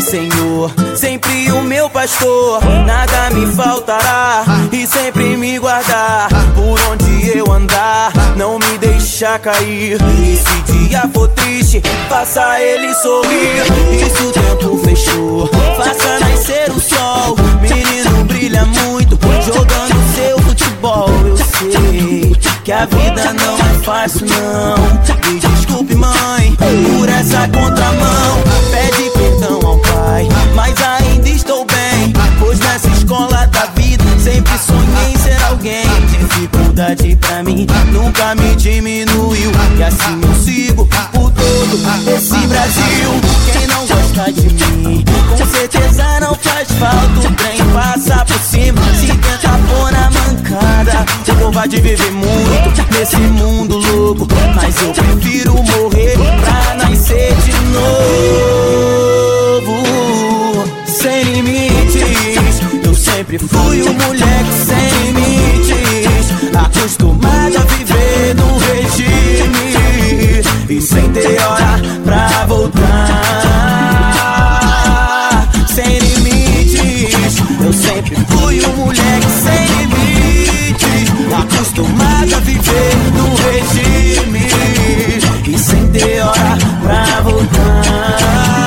Senhor, sempre o meu pastor, nada me faltará e sempre me guardar. Por onde eu andar, não me deixar cair. E se dia for triste, faça ele sorrir. E se o tempo fechou, faça nascer o sol. Menino brilha muito, jogando seu futebol. Eu sei que a vida não é fácil não. Me desculpe mãe, por essa contramão. Pede perdão ao pai, mas ainda estou bem, pois nessa escola da vida sempre sonhei em ser alguém. Dificuldade pra mim nunca me diminuiu, e assim eu sigo por todo esse Brasil. Quem não gosta de mim, com certeza não faz falta. O trem passa por cima, se tenta pôr na mancada. O covarde vive muito nesse mundo louco, mas eu prefiro morrer pra nascer de novo. Sem limites, eu sempre fui um moleque sem limites, acostumado a viver no regime e sem ter hora pra voltar. Sem limites, eu sempre fui um moleque sem limites, acostumado a viver no regime e sem ter hora pra voltar.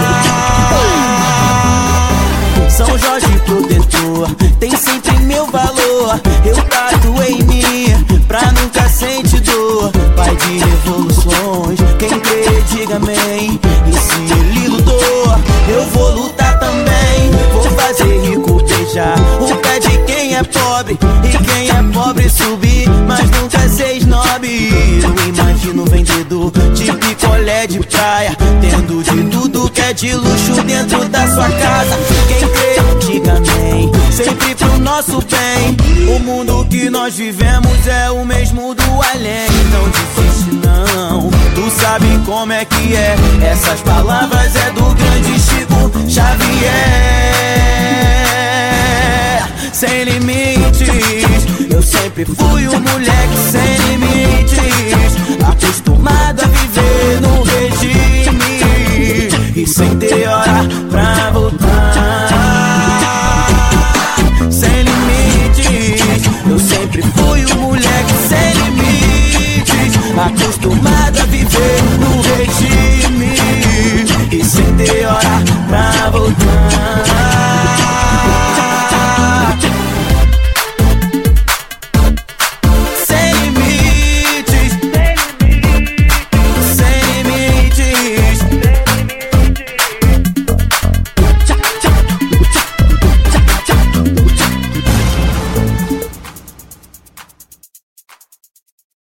São Jorge protetor, tem sempre meu valor. Eu trato em mim, pra nunca sentir dor. Pai de revoluções, quem crê diga amém. E se ele lutou, eu vou lutar também. Vou fazer rico beijar o pé de quem é pobre, e quem é pobre subir, mas nunca ser snob. Eu imagino um vendedor de picolé de praia, tendo de tudo que é de luxo dentro da sua casa. Quem crê, diga amém, sempre pro nosso bem. O mundo que nós vivemos é o mesmo do além. Não desiste não, tu sabe como é que é. Essas palavras é do grande Chico Xavier. Sem limites, eu sempre fui um moleque sem limites, acostumado a viver no regime e sem ter hora pra voltar.